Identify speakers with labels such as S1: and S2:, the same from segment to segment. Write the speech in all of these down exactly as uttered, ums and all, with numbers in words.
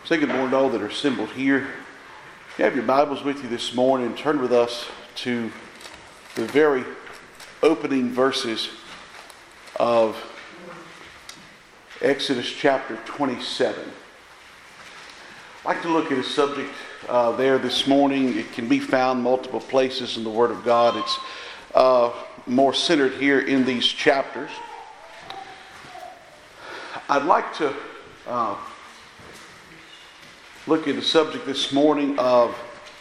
S1: Say good morning to all that are assembled here. If you have your Bibles with you this morning, turn with us to the very opening verses of Exodus chapter twenty-seven. I'd like to look at a subject uh, there this morning. It can be found multiple places in the Word of God. It's uh, more centered here in these chapters. I'd like to uh, look at the subject this morning of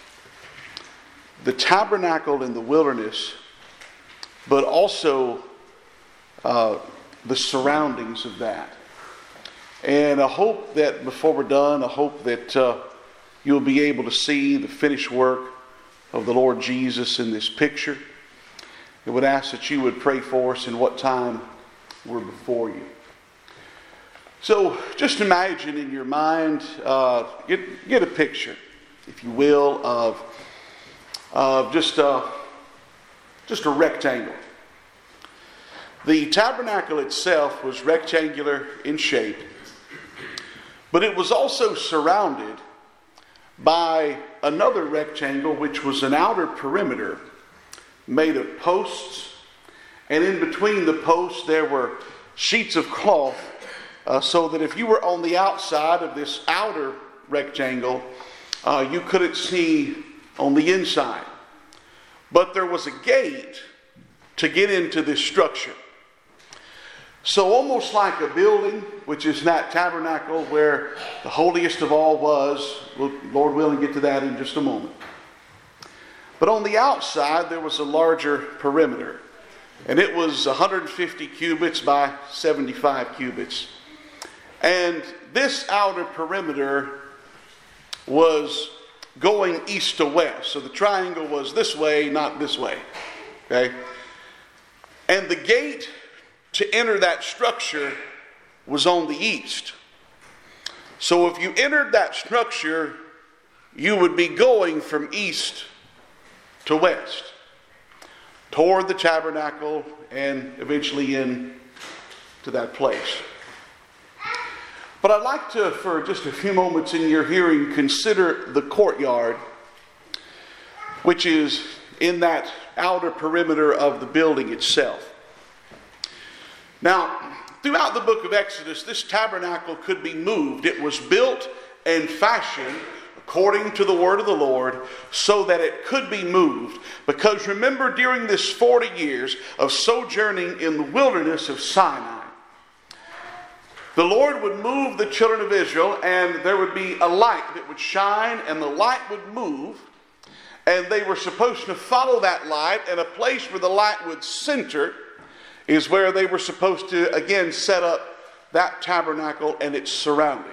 S1: the tabernacle in the wilderness, but also uh, the surroundings of that. And I hope that before we're done, I hope that uh, you'll be able to see the finished work of the Lord Jesus in this picture. I would ask that you would pray for us in what time we're before you. So just imagine in your mind, uh, get, get a picture, if you will, of, of just, a, just a rectangle. The tabernacle itself was rectangular in shape, but it was also surrounded by another rectangle, which was an outer perimeter made of posts, and in between the posts there were sheets of cloth, uh, so that if you were on the outside of this outer rectangle, uh, you couldn't see on the inside. But there was a gate to get into this structure. So almost like a building, which is that tabernacle where the holiest of all was. We'll, Lord willing, get to that in just a moment. But on the outside, there was a larger perimeter. And it was one hundred fifty cubits by seventy-five cubits. And this outer perimeter was going east to west. So the triangle was this way, not this way. Okay? And the gate to enter that structure was on the east. So if you entered that structure, you would be going from east to west, toward the tabernacle and eventually in to that place. But I'd like to, for just a few moments in your hearing, consider the courtyard, which is in that outer perimeter of the building itself. Now, throughout the book of Exodus, this tabernacle could be moved. It was built and fashioned according to the word of the Lord so that it could be moved. Because remember, during this forty years of sojourning in the wilderness of Sinai, the Lord would move the children of Israel, and there would be a light that would shine, and the light would move, and they were supposed to follow that light, and a place where the light would center is where they were supposed to, again, set up that tabernacle and its surrounding.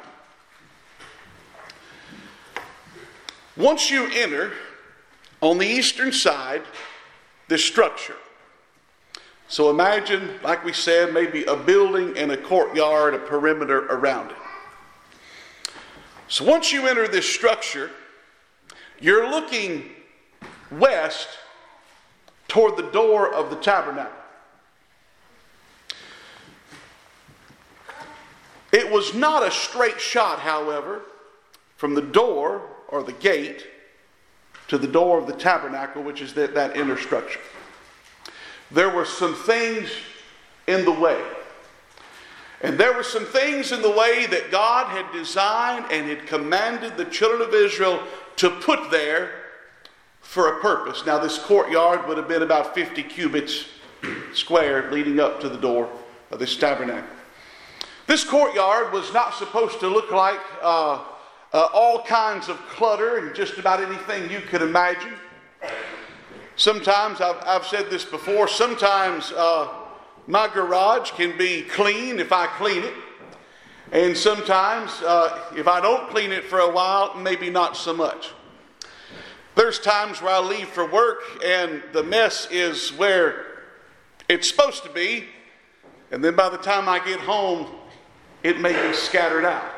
S1: Once you enter on the eastern side, this structure. So imagine, like we said, maybe a building and a courtyard, a perimeter around it. So once you enter this structure, you're looking west toward the door of the tabernacle. It was not a straight shot, however, from the door or the gate to the door of the tabernacle, which is that, that inner structure. There were some things in the way. And there were some things in the way that God had designed and had commanded the children of Israel to put there for a purpose. Now, this courtyard would have been about fifty cubits square leading up to the door of this tabernacle. This courtyard was not supposed to look like uh, uh, all kinds of clutter and just about anything you could imagine. Sometimes, I've, I've said this before, sometimes uh, my garage can be clean if I clean it. And sometimes, uh, if I don't clean it for a while, maybe not so much. There's times where I leave for work and the mess is where it's supposed to be. And then by the time I get home, it may be scattered out.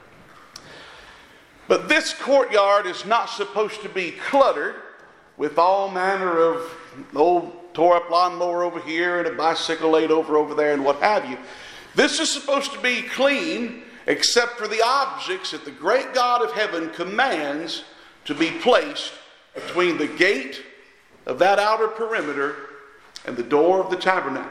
S1: But this courtyard is not supposed to be cluttered with all manner of old tore up lawnmower over here and a bicycle laid over over there and what have you. This is supposed to be clean except for the objects that the great God of heaven commands to be placed between the gate of that outer perimeter and the door of the tabernacle.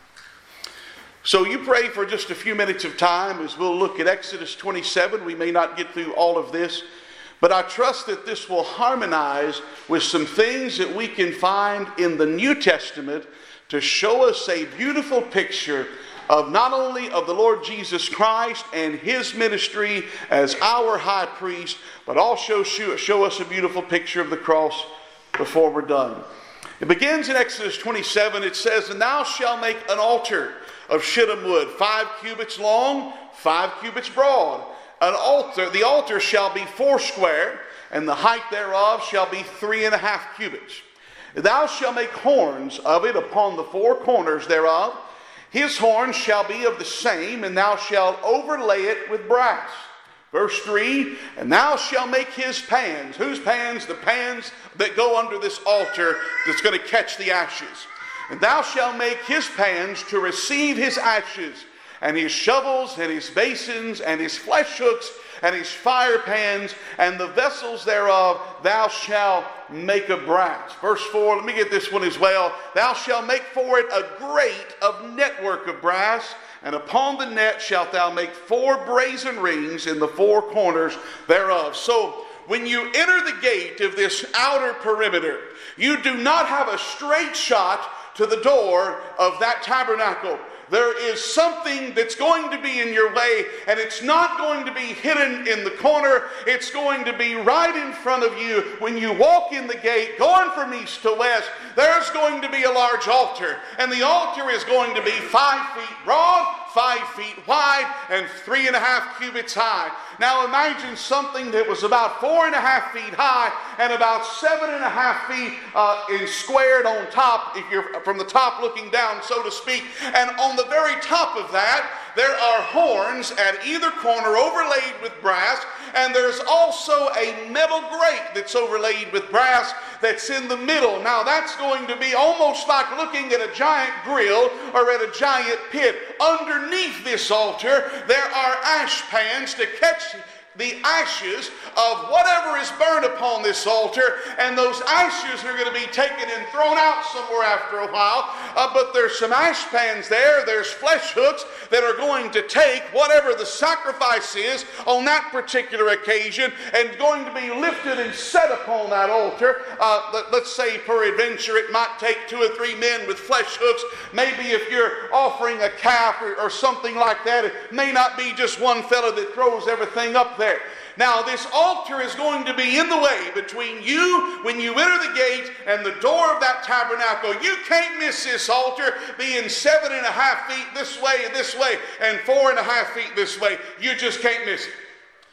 S1: So you pray for just a few minutes of time as we'll look at Exodus twenty-seven. We may not get through all of this, but I trust that this will harmonize with some things that we can find in the New Testament to show us a beautiful picture of not only of the Lord Jesus Christ and His ministry as our high priest, but also show, show us a beautiful picture of the cross before we're done. It begins in Exodus twenty-seven. It says, "And thou shalt make an altar of shittim wood, five cubits long, five cubits broad. An altar, the altar shall be foursquare, and the height thereof shall be three and a half cubits. Thou shalt make horns of it upon the four corners thereof. His horns shall be of the same, and thou shalt overlay it with brass." Verse three, "And thou shalt make his pans." Whose pans? The pans that go under this altar that's going to catch the ashes. "And thou shalt make his pans to receive his ashes, and his shovels, and his basins, and his flesh hooks, and his fire pans, and the vessels thereof thou shalt make of brass." Verse four, let me get this one as well. "Thou shalt make for it a grate of network of brass, and upon the net shalt thou make four brazen rings in the four corners thereof." So when you enter the gate of this outer perimeter, you do not have a straight shot to the door of that tabernacle. There is something that's going to be in your way, and it's not going to be hidden in the corner. It's going to be right in front of you. When you walk in the gate, going from east to west, there's going to be a large altar, and the altar is going to be five feet broad, five feet wide, and three and a half cubits high. Now imagine something that was about four and a half feet high and about seven and a half feet uh, in squared on top, if you're from the top looking down, so to speak. And on the very top of that, there are horns at either corner overlaid with brass, and there's also a metal grate that's overlaid with brass that's in the middle. Now that's going to be almost like looking at a giant grill or at a giant pit. Underneath this altar, there are ash pans to catch the ashes of whatever is burned upon this altar, and those ashes are going to be taken and thrown out somewhere after a while. Uh, but there's some ash pans there, there's flesh hooks that are going to take whatever the sacrifice is on that particular occasion and going to be lifted and set upon that altar. Uh, let, let's say peradventure it might take two or three men with flesh hooks. Maybe if you're offering a calf or, or something like that, it may not be just one fellow that throws everything up there. There. Now this altar is going to be in the way between you when you enter the gate and the door of that tabernacle. You can't miss this altar being seven and a half feet this way and this way and four and a half feet this way. You just can't miss it.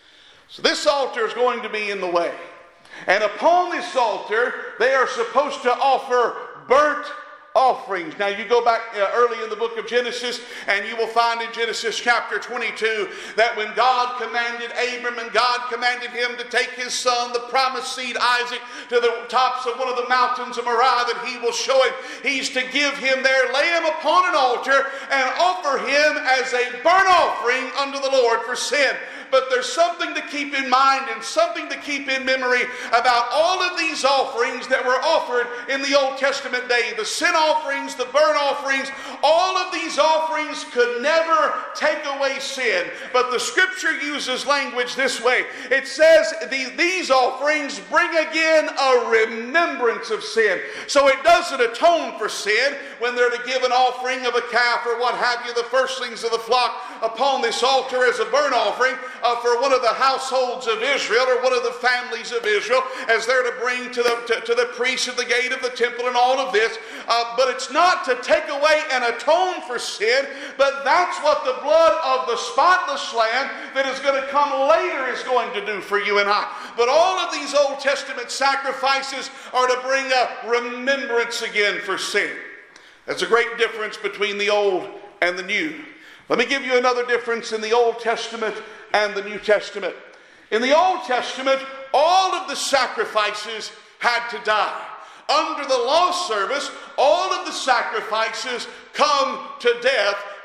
S1: So this altar is going to be in the way. And upon this altar they are supposed to offer burnt offerings. Now you go back uh, early in the book of Genesis, and you will find in Genesis chapter twenty-two that when God commanded Abram and God commanded him to take his son, the promised seed Isaac, to the tops of one of the mountains of Moriah that he will show him, he's to give him there, lay him upon an altar and offer him as a burnt offering unto the Lord for sin. But there's something to keep in mind and something to keep in memory about all of these offerings that were offered in the Old Testament day. The sin offerings, the burnt offerings, all of these offerings could never take away sin. But the Scripture uses language this way. It says these offerings bring again a remembrance of sin. So it doesn't atone for sin when they're to give an offering of a calf or what have you, the firstlings of the flock upon this altar as a burnt offering. Uh, for one of the households of Israel or one of the families of Israel as they're to bring to the, to, to the priest at the gate of the temple and all of this. Uh, but it's not to take away and atone for sin, but that's what the blood of the spotless lamb that is going to come later is going to do for you and I. But all of these Old Testament sacrifices are to bring a remembrance again for sin. There's a great difference between the Old and the New. Let me give you another difference in the Old Testament and the New Testament. In the Old Testament, all of the sacrifices had to die. Under the law service, all of the sacrifices come to death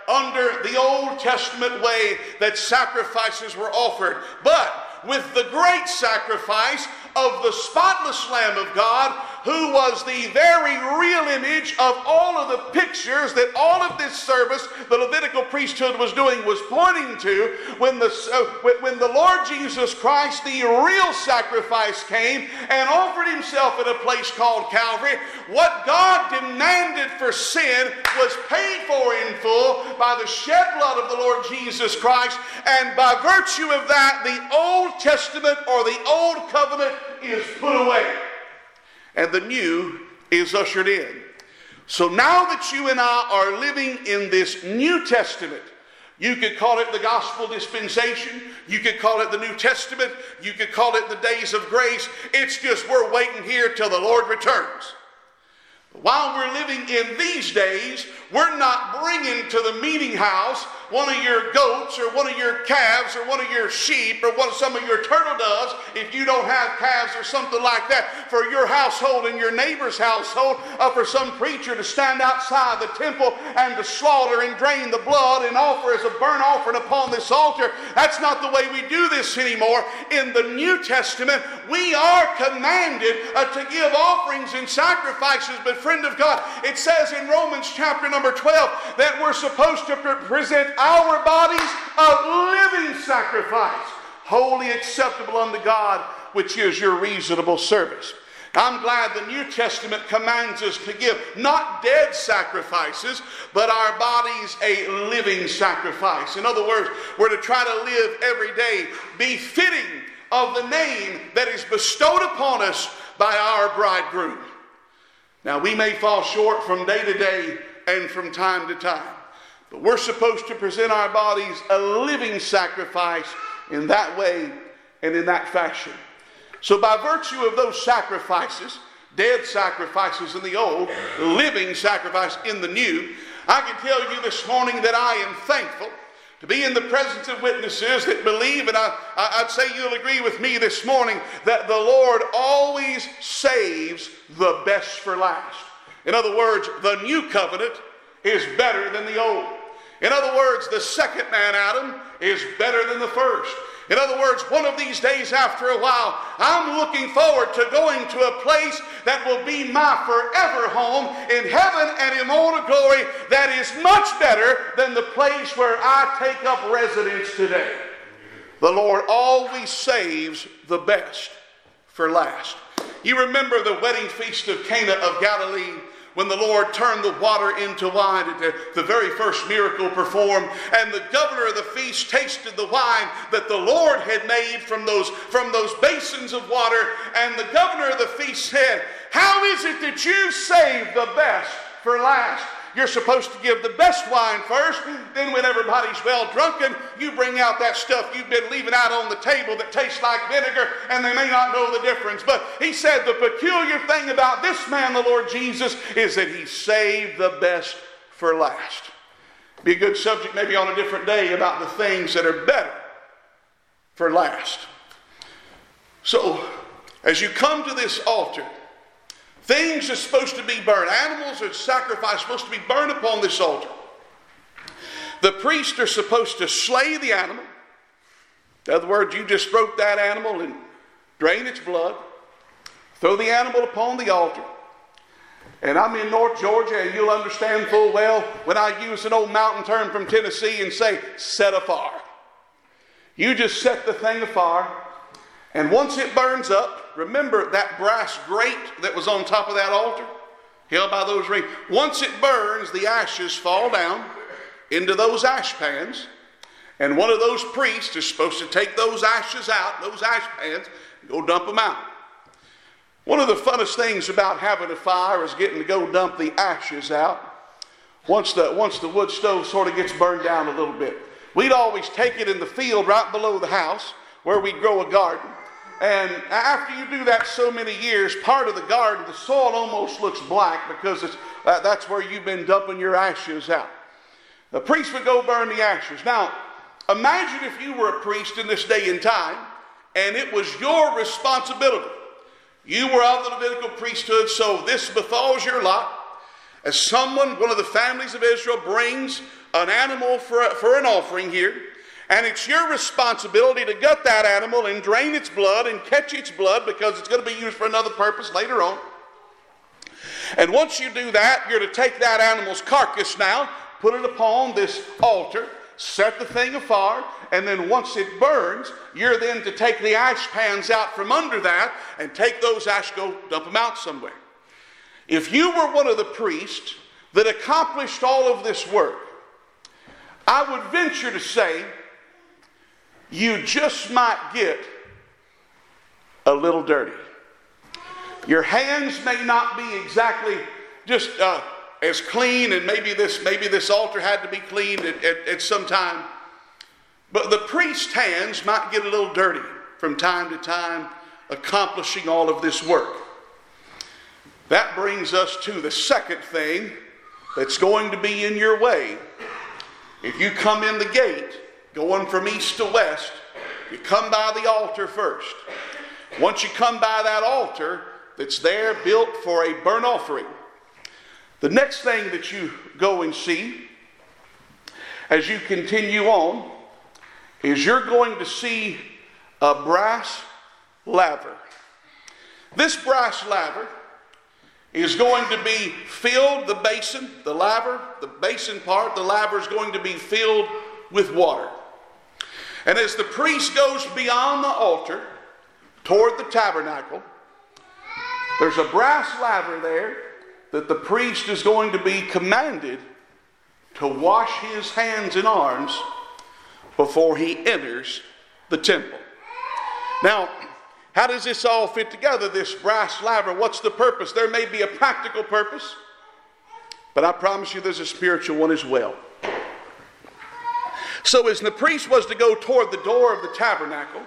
S1: under the Old Testament way that sacrifices were offered. But with the great sacrifice of the spotless Lamb of God, who was the very real image of all of the pictures that all of this service, the Levitical priesthood, was doing, was pointing to. When the, uh, when the Lord Jesus Christ, the real sacrifice, came and offered himself at a place called Calvary, what God demanded for sin was paid for in full by the shed blood of the Lord Jesus Christ. And by virtue of that, the Old Testament or the Old Covenant is put away, and the new is ushered in. So now that you and I are living in this New Testament, you could call it the gospel dispensation, you could call it the New Testament, you could call it the days of grace. It's just we're waiting here till the Lord returns. While we're living in these days, we're not bringing to the meeting house one of your goats or one of your calves or one of your sheep or what some of your turtle doves, if you don't have calves or something like that, for your household and your neighbor's household, uh, for some preacher to stand outside the temple and to slaughter and drain the blood and offer as a burnt offering upon this altar. That's not the way we do this anymore. In the New Testament, we are commanded uh, to give offerings and sacrifices. But friend of God, it says in Romans chapter number twelve that we're supposed to pre- present our bodies a living sacrifice, wholly acceptable unto God, which is your reasonable service. I'm glad the New Testament commands us to give not dead sacrifices, but our bodies a living sacrifice. In other words, we're to try to live every day befitting of the name that is bestowed upon us by our bridegroom. Now, we may fall short from day to day and from time to time, but we're supposed to present our bodies a living sacrifice in that way and in that fashion. So by virtue of those sacrifices, dead sacrifices in the old, living sacrifice in the new, I can tell you this morning that I am thankful to be in the presence of witnesses that believe, and I, I'd say you'll agree with me this morning, that the Lord always saves the best for last. In other words, the new covenant is better than the old. In other words, the second man, Adam, is better than the first. In other words, one of these days after a while, I'm looking forward to going to a place that will be my forever home in heaven and immortal glory that is much better than the place where I take up residence today. The Lord always saves the best for last. You remember the wedding feast of Cana of Galilee, when the Lord turned the water into wine, the very first miracle performed, and the governor of the feast tasted the wine that the Lord had made from those, from those basins of water, and the governor of the feast said, "How is it that you save the best for last?" You're supposed to give the best wine first. Then when everybody's well drunken, you bring out that stuff you've been leaving out on the table that tastes like vinegar, and they may not know the difference. But he said the peculiar thing about this man, the Lord Jesus, is that he saved the best for last. Be a good subject maybe on a different day about the things that are better for last. So, as you come to this altar, things are supposed to be burned. Animals are sacrificed, supposed to be burned upon this altar. The priests are supposed to slay the animal. In other words, you just stroke that animal and drain its blood. Throw the animal upon the altar. And I'm in North Georgia, and you'll understand full well when I use an old mountain term from Tennessee and say, set afire. You just set the thing afire, and once it burns up, remember that brass grate that was on top of that altar, held by those rings. Once it burns, the ashes fall down into those ash pans. And one of those priests is supposed to take those ashes out, those ash pans, and go dump them out. One of the funnest things about having a fire is getting to go dump the ashes out. Once the, once the wood stove sort of gets burned down a little bit. We'd always take it in the field right below the house where we grow a garden. And after you do that so many years, part of the garden, the soil almost looks black because it's, uh, that's where you've been dumping your ashes out. The priest would go burn the ashes. Now, imagine if you were a priest in this day and time, and it was your responsibility. You were of the Levitical priesthood, so this befalls your lot. as someone, one of the families of Israel, brings an animal for, for an offering here, and it's your responsibility to gut that animal and drain its blood and catch its blood because it's going to be used for another purpose later on. And once you do that, you're to take that animal's carcass now, put it upon this altar, set the thing afire, and then once it burns, you're then to take the ash pans out from under that and take those ash, go dump them out somewhere. If you were one of the priests that accomplished all of this work, I would venture to say you just might get a little dirty. Your hands may not be exactly just uh, as clean, and maybe this maybe this altar had to be cleaned at, at, at some time. But the priest's hands might get a little dirty from time to time accomplishing all of this work. That brings us to the second thing that's going to be in your way. If you come in the gate, going from east to west, you come by the altar first. Once you come by that altar that's there built for a burnt offering, the next thing that you go and see as you continue on is you're going to see a brass laver. This brass laver is going to be filled, the basin, the laver, the basin part, the laver is going to be filled with water. And as the priest goes beyond the altar toward the tabernacle, there's a brass laver there that the priest is going to be commanded to wash his hands and arms before he enters the temple. Now, how does this all fit together, this brass laver? What's the purpose? There may be a practical purpose, but I promise you there's a spiritual one as well. So as the priest was to go toward the door of the tabernacle,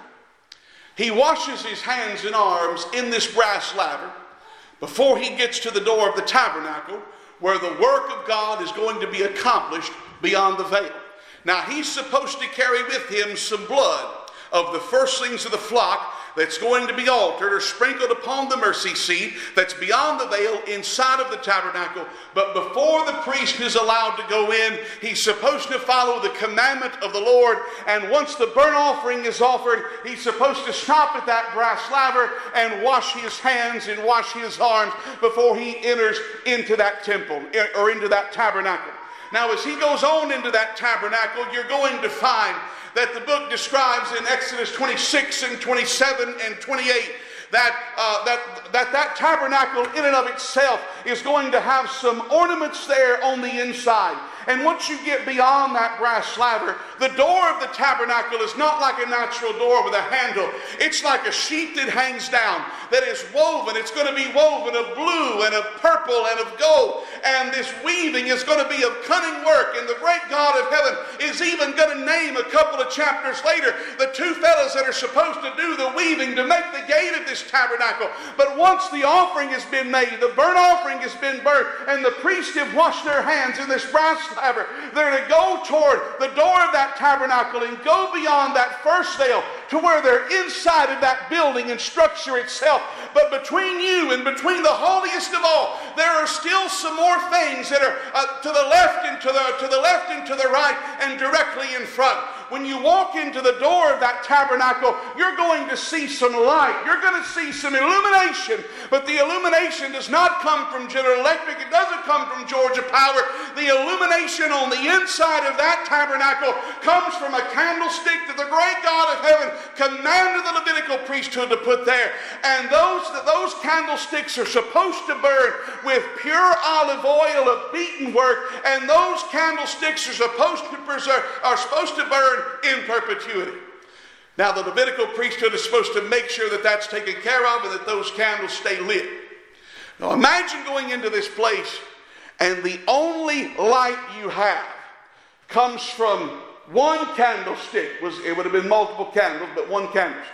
S1: he washes his hands and arms in this brass laver before he gets to the door of the tabernacle, where the work of God is going to be accomplished beyond the veil. Now he's supposed to carry with him some blood of the firstlings of the flock that's going to be altered or sprinkled upon the mercy seat that's beyond the veil inside of the tabernacle. But before the priest is allowed to go in, he's supposed to follow the commandment of the Lord. And once the burnt offering is offered, he's supposed to stop at that brass laver and wash his hands and wash his arms before he enters into that temple or into that tabernacle. Now, as he goes on into that tabernacle, you're going to find that the book describes in Exodus twenty-six and twenty-seven and twenty-eight that, uh, that, that that tabernacle in and of itself is going to have some ornaments there on the inside. And once you get beyond that brass laver, the door of the tabernacle is not like a natural door with a handle. It's like a sheet that hangs down that is woven. It's going to be woven of blue and of purple and of gold. And this weaving is going to be of cunning work. And the great God of heaven is even going to name a couple of chapters later the two fellows that are supposed to do the weaving to make the gate of this tabernacle. But once the offering has been made, the burnt offering has been burnt, and the priests have washed their hands in this brass laver, they're to go toward the door of that tabernacle and go beyond that first veil to where they're inside of that building and structure itself. But between you and between the holiest of all, there are still some more things that are uh, to the left and to the to the left and to the right and directly in front. When you walk into the door of that tabernacle, you're going to see some light. You're going to see some illumination. But the illumination does not come from General Electric. It doesn't come from Georgia Power. The illumination on the inside of that tabernacle comes from a candlestick that the great God of heaven commanded the Levitical priesthood to put there. And those, those candlesticks are supposed to burn with pure olive oil of beaten work. And those candlesticks are supposed to preserve, are supposed to burn in perpetuity. Now the Levitical priesthood is supposed to make sure that that's taken care of and that those candles stay lit. Now imagine going into this place and the only light you have comes from one candlestick. It would have been multiple candles, but one candlestick.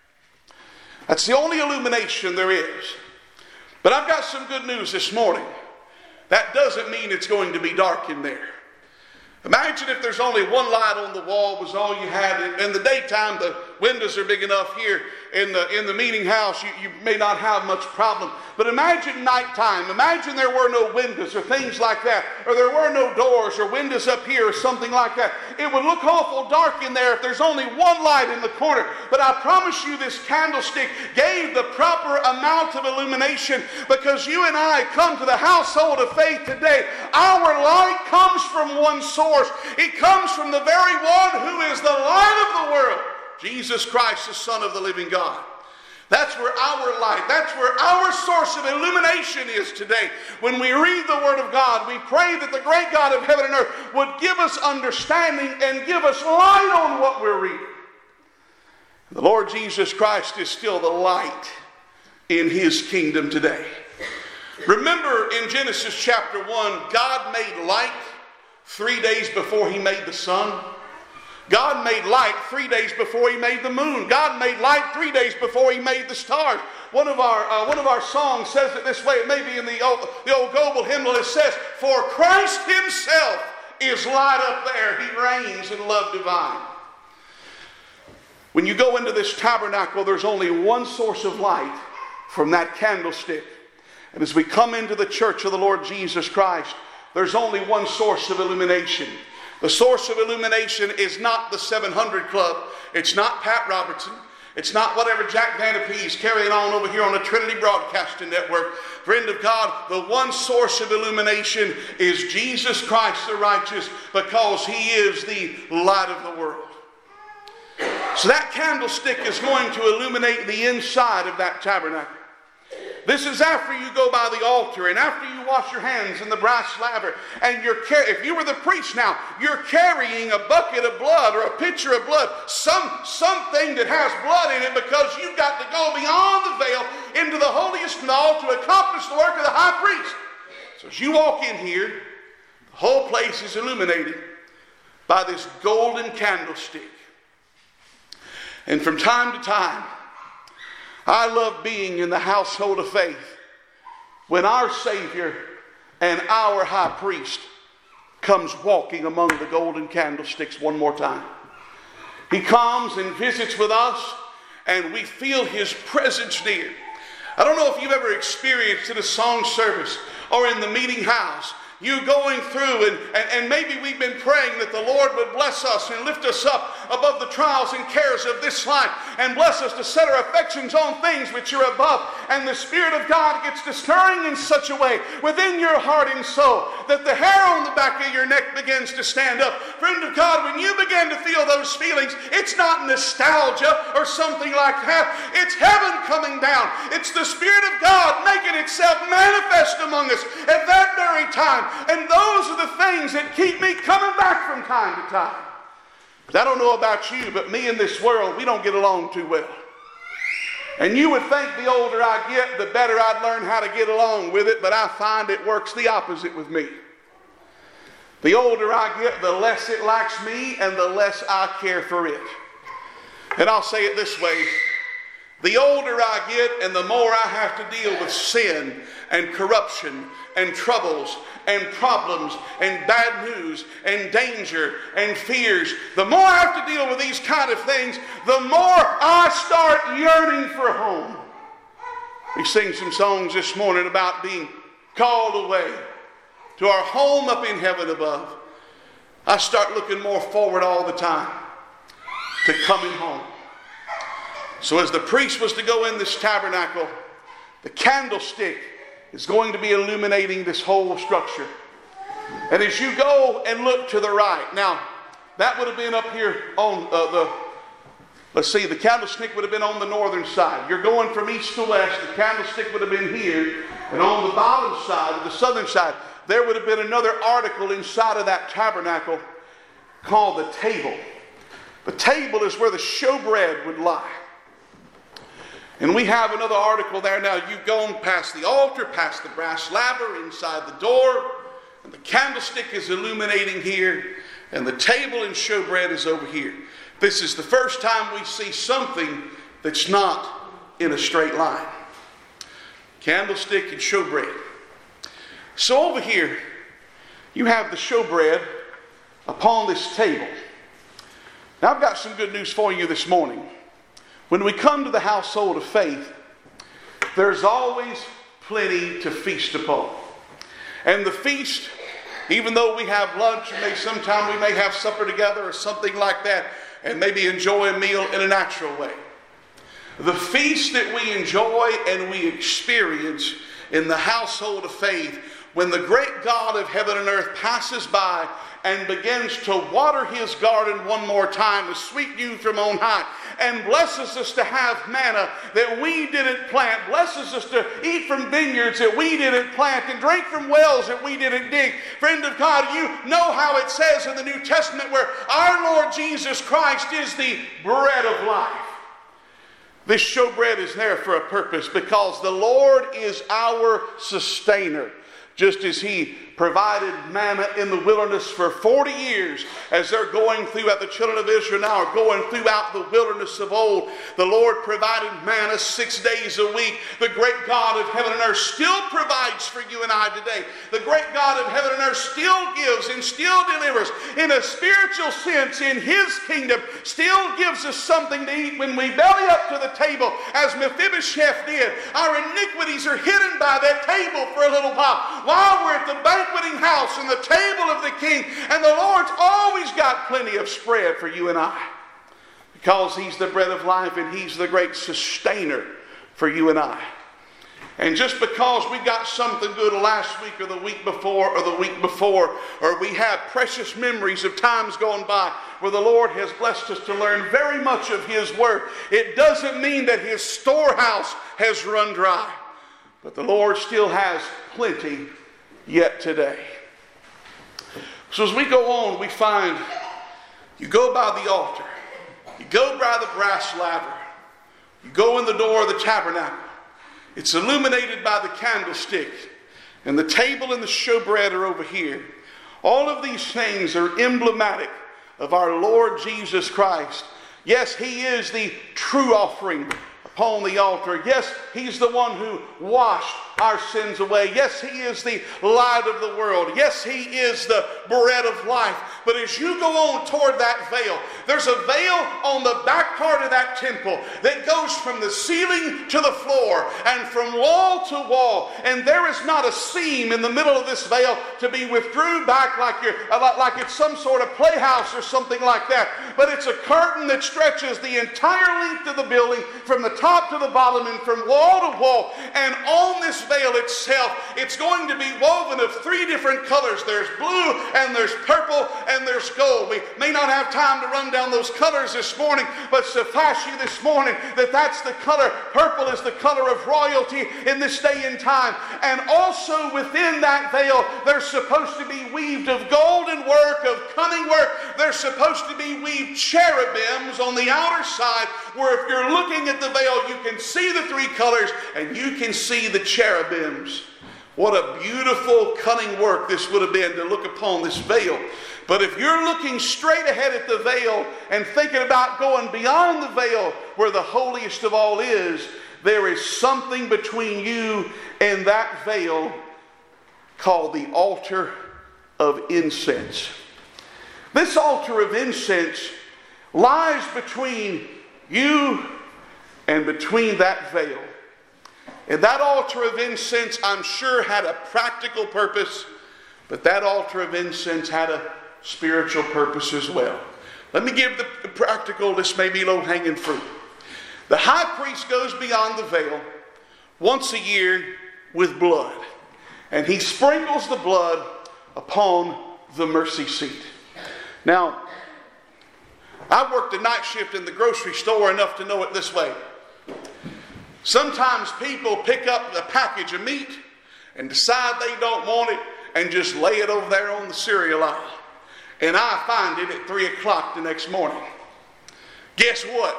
S1: That's the only illumination there is. But I've got some good news this morning. That doesn't mean it's going to be dark in there. Imagine if there's only one light on the wall was all you had. In the daytime, the windows are big enough here in the in the meeting house. You, you may not have much problem. But imagine nighttime. Imagine there were no windows or things like that. Or there were no doors or windows up here or something like that. It would look awful dark in there if there's only one light in the corner. But I promise you this candlestick gave the proper amount of illumination, because you and I come to the household of faith today. Our light comes from one source. It comes from the very one who is the light of the world, Jesus Christ, the Son of the living God. That's where our light, that's where our source of illumination is today. When we read the Word of God, we pray that the great God of heaven and earth would give us understanding and give us light on what we're reading. The Lord Jesus Christ is still the light in His kingdom today. Remember in Genesis chapter one, God made light three days before He made the sun. God made light three days before He made the moon. God made light three days before He made the stars. One of our uh, one of our songs says it this way. It may be in the old, the old Goebel hymnal. It says, "For Christ Himself is light up there. He reigns in love divine." When you go into this tabernacle, there's only one source of light from that candlestick. And as we come into the church of the Lord Jesus Christ, there's only one source of illumination. The source of illumination is not the seven hundred Club. It's not Pat Robertson. It's not whatever Jack Vanapee is carrying on over here on the Trinity Broadcasting Network. Friend of God, the one source of illumination is Jesus Christ the righteous, because He is the light of the world. So that candlestick is going to illuminate the inside of that tabernacle. This is after you go by the altar and after you wash your hands in the brass laver, and you're car- if you were the priest now, you're carrying a bucket of blood or a pitcher of blood, some something that has blood in it, because you've got to go beyond the veil into the holiest of all to accomplish the work of the high priest. So as you walk in here, the whole place is illuminated by this golden candlestick. And from time to time, I love being in the household of faith when our Savior and our high priest comes walking among the golden candlesticks one more time. He comes and visits with us, and we feel His presence near. I don't know if you've ever experienced in a song service or in the meeting house, you going through and, and, and maybe we've been praying that the Lord would bless us and lift us up above the trials and cares of this life, and bless us to set our affections on things which are above. And the Spirit of God gets to stirring in such a way within your heart and soul that the hair on the back of your neck begins to stand up. Friend of God, when you begin to feel those feelings, it's not nostalgia or something like that. It's heaven coming down. It's the Spirit of God making itself manifest among us at that very time. And those are the things that keep me coming back from time to time. But I don't know about you, but me and this world, we don't get along too well. And you would think the older I get, the better I'd learn how to get along with it, but I find it works the opposite with me. The older I get, the less it likes me and the less I care for it. And I'll say it this way. The older I get and the more I have to deal with sin and corruption and troubles and problems and bad news and danger and fears, the more I have to deal with these kind of things, the more I start yearning for home. We sing some songs this morning about being called away to our home up in heaven above. I start looking more forward all the time to coming home. So as the priest was to go in this tabernacle, the candlestick is going to be illuminating this whole structure. And as you go and look to the right, now that would have been up here on uh, the, let's see, the candlestick would have been on the northern side. You're going from east to west, the candlestick would have been here, and on the bottom side, the southern side, there would have been another article inside of that tabernacle called the table. The table is where the showbread would lie. And we have another article there. Now you've gone past the altar, past the brass laver, inside the door, and the candlestick is illuminating here, and the table and showbread is over here. This is the first time we see something that's not in a straight line. Candlestick and showbread. So over here, you have the showbread upon this table. Now, I've got some good news for you this morning. When we come to the household of faith, there's always plenty to feast upon. And the feast, even though we have lunch, and maybe sometime we may have supper together or something like that, and maybe enjoy a meal in a natural way. The feast that we enjoy and we experience in the household of faith, when the great God of heaven and earth passes by and begins to water his garden one more time with sweet dew from on high, and blesses us to have manna that we didn't plant, blesses us to eat from vineyards that we didn't plant, and drink from wells that we didn't dig. Friend of God, you know how it says in the New Testament where our Lord Jesus Christ is the bread of life. This showbread is there for a purpose, because the Lord is our sustainer. Just as he provided manna in the wilderness for forty years as they're going throughout, the children of Israel now are going throughout the wilderness of old. The Lord provided manna six days a week. The great God of heaven and earth still provides for you and I today. The great God of heaven and earth still gives and still delivers in a spiritual sense in his kingdom, still gives us something to eat when we belly up to the table as Mephibosheth did. Our iniquities are hidden by that table for a little while, while we're at the banqueting house and the table of the king. And the Lord's always got plenty of spread for you and I, because he's the bread of life and he's the great sustainer for you and I. And just because we got something good last week or the week before or the week before, or we have precious memories of times gone by where the Lord has blessed us to learn very much of his word, it doesn't mean that his storehouse has run dry. But the Lord still has plenty yet today. So as we go on, we find you go by the altar, you go by the brass laver, you go in the door of the tabernacle. It's illuminated by the candlestick, and the table and the showbread are over here. All of these things are emblematic of our Lord Jesus Christ. Yes, he is the true offering upon the altar. Yes, he's the one who washed our sins away. Yes, he is the light of the world. Yes, he is the bread of life. But as you go on toward that veil, there's a veil on the back part of that temple that goes from the ceiling to the floor and from wall to wall. And there is not a seam in the middle of this veil to be withdrew back like you're, like it's some sort of playhouse or something like that. But it's a curtain that stretches the entire length of the building from the top to the bottom and from wall to wall. And on this veil itself, it's going to be woven of three different colors. There's blue and there's purple and there's gold. We may not have time to run down those colors this morning, but suffice you this morning that that's the color. Purple is the color of royalty in this day and time. And also within that veil, there's supposed to be weaved of golden work, of cunning work. There's supposed to be weaved cherubims on the outer side, where if you're looking at the veil, you can see the three colors and you can see the cherubims. What a beautiful cunning work this would have been to look upon this veil. But if you're looking straight ahead at the veil and thinking about going beyond the veil where the holiest of all is, there is something between you and that veil called the altar of incense. This altar of incense lies between you and between that veil. And that altar of incense, I'm sure, had a practical purpose, but that altar of incense had a spiritual purpose as well. Let me give the, the practical, this may be low-hanging fruit. The high priest goes beyond the veil once a year with blood, and he sprinkles the blood upon the mercy seat. Now, I worked a night shift in the grocery store enough to know it this way. Sometimes people pick up a package of meat and decide they don't want it and just lay it over there on the cereal aisle. And I find it at three o'clock the next morning. Guess what?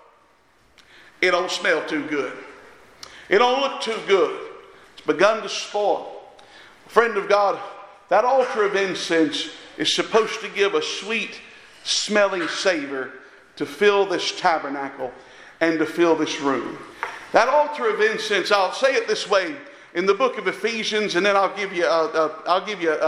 S1: It don't smell too good. It don't look too good. It's begun to spoil. Friend of God, that altar of incense is supposed to give a sweet smelling savor to fill this tabernacle and to fill this room. That altar of incense, I'll say it this way, in the book of Ephesians, and then I'll give you, uh, uh, I'll give you uh,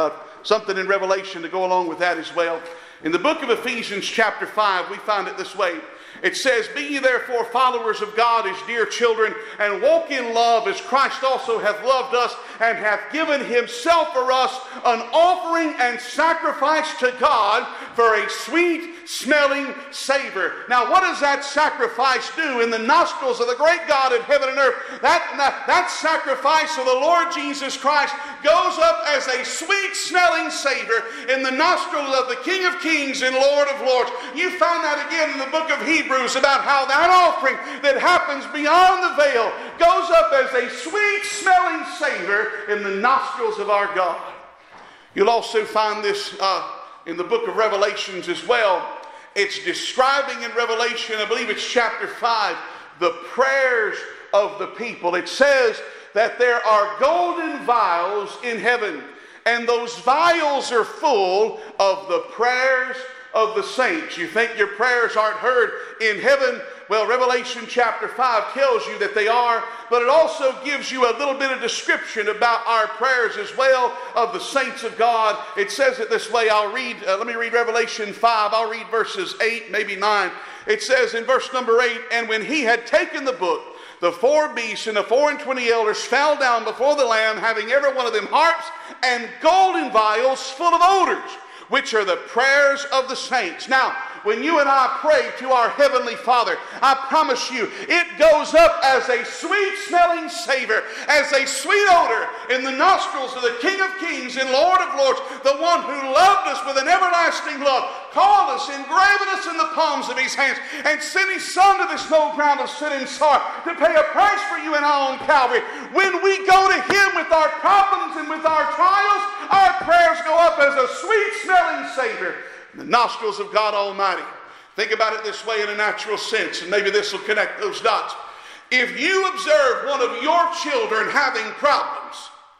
S1: something in Revelation to go along with that as well. In the book of Ephesians chapter five, we find it this way. It says, "Be ye therefore followers of God as dear children, and walk in love as Christ also hath loved us, and hath given himself for us an offering and sacrifice to God for a sweet smelling savor." Now, what does that sacrifice do in the nostrils of the great God of heaven and earth? That, that, that sacrifice of the Lord Jesus Christ goes up as a sweet smelling savor in the nostrils of the King of Kings and Lord of Lords. You find that again in the book of Hebrews about how that offering that happens beyond the veil goes up as a sweet smelling savor in the nostrils of our God. You'll also find this uh, in the book of Revelations as well. It's describing in Revelation, I believe it's chapter five, the prayers of the people. It says that there are golden vials in heaven, and those vials are full of the prayers of the saints. You think your prayers aren't heard in heaven? Well, Revelation chapter five tells you that they are, but it also gives you a little bit of description about our prayers as well of the saints of God. It says it this way. I'll read, uh, let me read Revelation five. I'll read verses eight, maybe nine. It says in verse number eight, "And when he had taken the book, the four beasts and the four and twenty elders fell down before the Lamb, having every one of them harps and golden vials full of odors, which are the prayers of the saints." Now, when you and I pray to our Heavenly Father, I promise you, it goes up as a sweet-smelling savor, as a sweet odor in the nostrils of the King of Kings and Lord of Lords, the one who loved us with an everlasting love, called us, engraven us in the palms of his hands, and sent his Son to this low ground of sin and sorrow to pay a price for you and I on Calvary. When we go to him with our problems and with our trials, our prayers go up as a sweet-smelling savor in the nostrils of God Almighty. Think about it this way in a natural sense, and maybe this will connect those dots. If you observe one of your children having problems,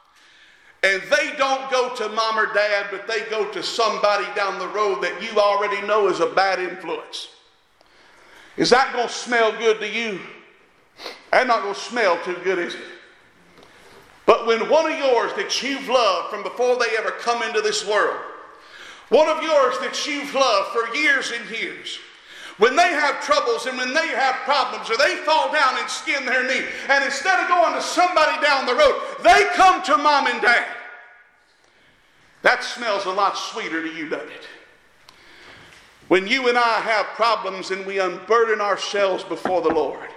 S1: and they don't go to mom or dad, but they go to somebody down the road that you already know is a bad influence, is that going to smell good to you? That's not going to smell too good, is it? But when one of yours that you've loved from before they ever come into this world, one of yours that you've loved for years and years, when they have troubles and when they have problems, or they fall down and skin their knee, and instead of going to somebody down the road, they come to mom and dad, that smells a lot sweeter to you, doesn't it? When you and I have problems and we unburden ourselves before the Lord,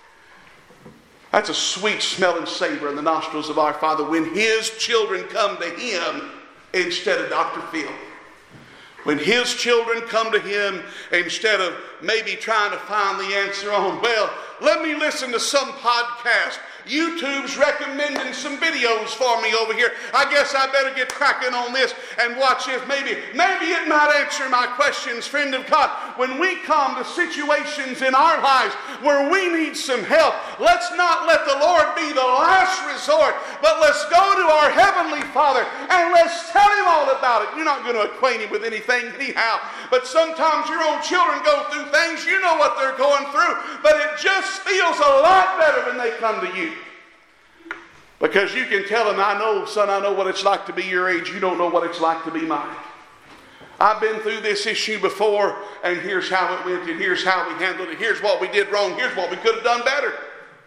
S1: that's a sweet smelling savor in the nostrils of our Father when his children come to him instead of Doctor Phil. When his children come to him instead of maybe trying to find the answer on, well, let me listen to some podcast. YouTube's recommending some videos for me over here. I guess I better get cracking on this and watch this. Maybe, maybe it might answer my questions, friend of God. When we come to situations in our lives where we need some help, let's not let the Lord be the last resort, but let's go to our Heavenly Father and let's tell him all about it. You're not going to acquaint him with anything anyhow, but sometimes your own children go through things. You know what they're going through, but it just feels a lot better when they come to you. Because you can tell them, I know, son, I know what it's like to be your age. You don't know what it's like to be mine. I've been through this issue before, and here's how it went, and here's how we handled it. Here's what we did wrong. Here's what we could have done better.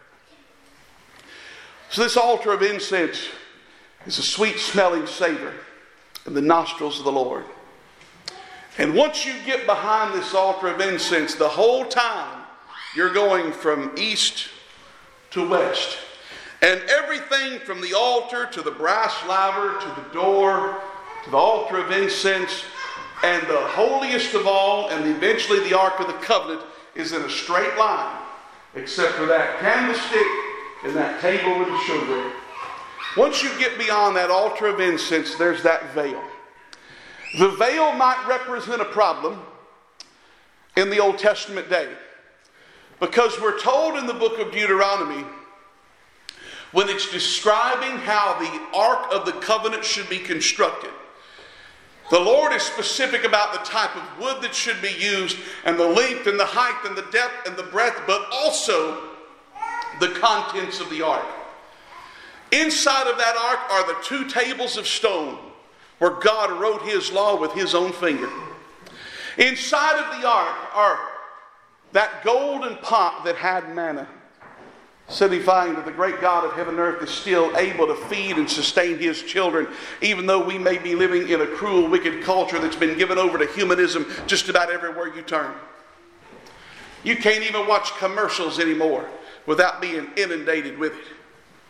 S1: So this altar of incense is a sweet-smelling savor in the nostrils of the Lord. And once you get behind this altar of incense, the whole time you're going from east to west. And everything from the altar to the brass laver to the door to the altar of incense and the holiest of all and eventually the Ark of the Covenant is in a straight line except for that candlestick and that table with the showbread. Once you get beyond that altar of incense, there's that veil. The veil might represent a problem in the Old Testament day because we're told in the book of Deuteronomy, when it's describing how the Ark of the Covenant should be constructed, the Lord is specific about the type of wood that should be used and the length and the height and the depth and the breadth, but also the contents of the ark. Inside of that ark are the two tables of stone where God wrote His law with His own finger. Inside of the ark are that golden pot that had manna, signifying that the great God of heaven and earth is still able to feed and sustain His children, even though we may be living in a cruel, wicked culture that's been given over to humanism just about everywhere you turn. You can't even watch commercials anymore without being inundated with it.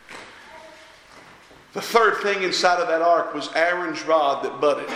S1: The third thing inside of that ark was Aaron's rod that budded.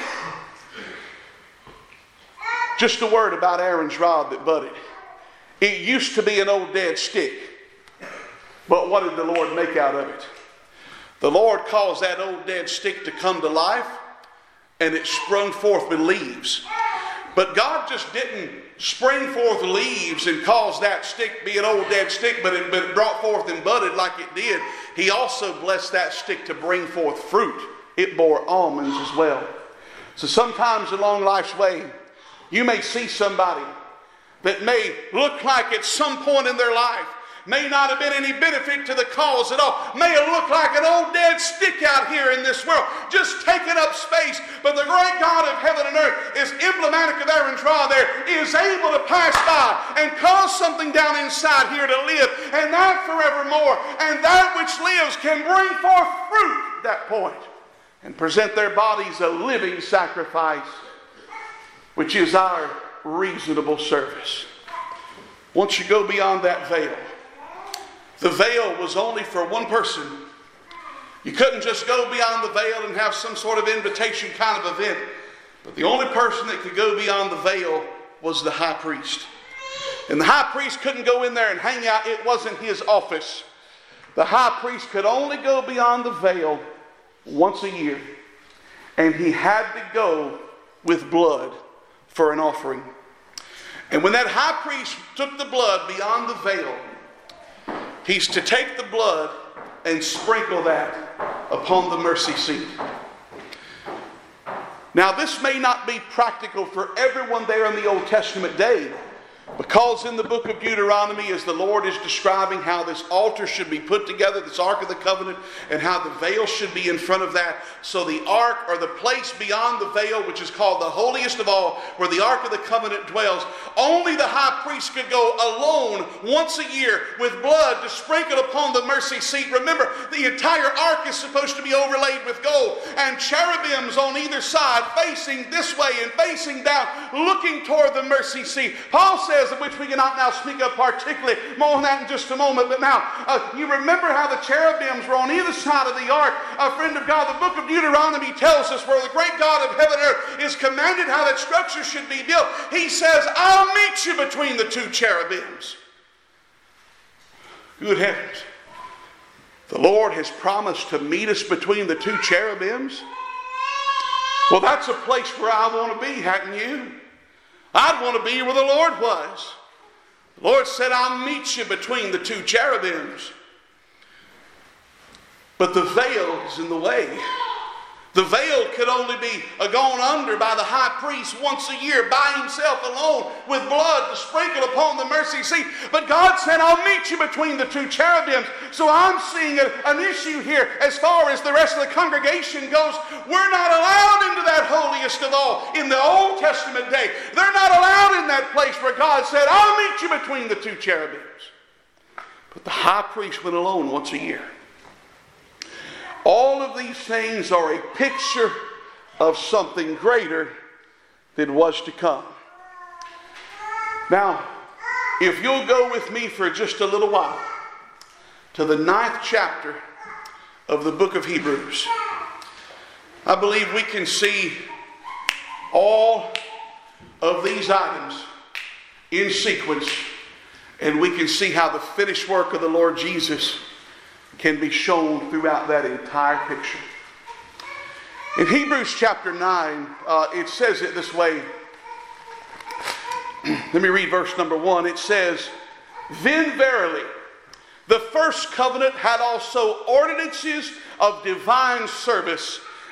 S1: Just a word about Aaron's rod that budded. It used to be an old dead stick. But what did the Lord make out of it? The Lord caused that old dead stick to come to life, and it sprung forth with leaves. But God just didn't spring forth leaves and cause that stick to be an old dead stick, but it, but it brought forth and budded like it did. He also blessed that stick to bring forth fruit. It bore almonds as well. So sometimes along life's way, you may see somebody that may look like at some point in their life may not have been any benefit to the cause at all. May have looked like an old dead stick out here in this world, just taking up space. But the great God of heaven and earth is emblematic of Aaron's rod there, is able to pass by and cause something down inside here to live, and that forevermore. And that which lives can bring forth fruit at that point and present their bodies a living sacrifice, which is our reasonable service. Once you go beyond that veil, the veil was only for one person. You couldn't just go beyond the veil and have some sort of invitation kind of event. But the only person that could go beyond the veil was the high priest. And the high priest couldn't go in there and hang out. It wasn't his office. The high priest could only go beyond the veil once a year. And he had to go with blood for an offering. And when that high priest took the blood beyond the veil, he's to take the blood and sprinkle that upon the mercy seat. Now, this may not be practical for everyone there in the Old Testament day, because in the book of Deuteronomy, as the Lord is describing how this altar should be put together, this Ark of the Covenant, and how the veil should be in front of that. So the Ark, or the place beyond the veil, which is called the holiest of all, where the Ark of the Covenant dwells, only the high priest could go alone once a year with blood to sprinkle upon the mercy seat. Remember, the entire Ark is supposed to be overlaid with gold, and cherubims on either side facing this way and facing down, looking toward the mercy seat. Paul says, of which we cannot now speak of particularly, more on that in just a moment. But now, uh, you remember how the cherubims were on either side of the ark. A uh, friend of God, the book of Deuteronomy tells us where the great God of heaven and earth is commanded how that structure should be built. He says, I'll meet you between the two cherubims. Good heavens. The Lord has promised to meet us between the two cherubims. Well, that's a place where I want to be, hadn't you? I'd want to be where the Lord was. The Lord said, I'll meet you between the two cherubims. But the veil is in the way. The veil could only be gone under by the high priest once a year by himself alone with blood to sprinkle upon the mercy seat. But God said, I'll meet you between the two cherubims. So I'm seeing a, an issue here as far as the rest of the congregation goes. We're not allowed into that holiest of all in the Old Testament day. They're not allowed in that place where God said, I'll meet you between the two cherubims. But the high priest went alone once a year. All of these things are a picture of something greater that was to come. Now, if you'll go with me for just a little while to the ninth chapter of the book of Hebrews, I believe we can see all of these items in sequence, and we can see how the finished work of the Lord Jesus can be shown throughout that entire picture. In Hebrews chapter nine, uh, it says it this way. Let me read verse number one. It says, Then verily, the first covenant had also ordinances of divine service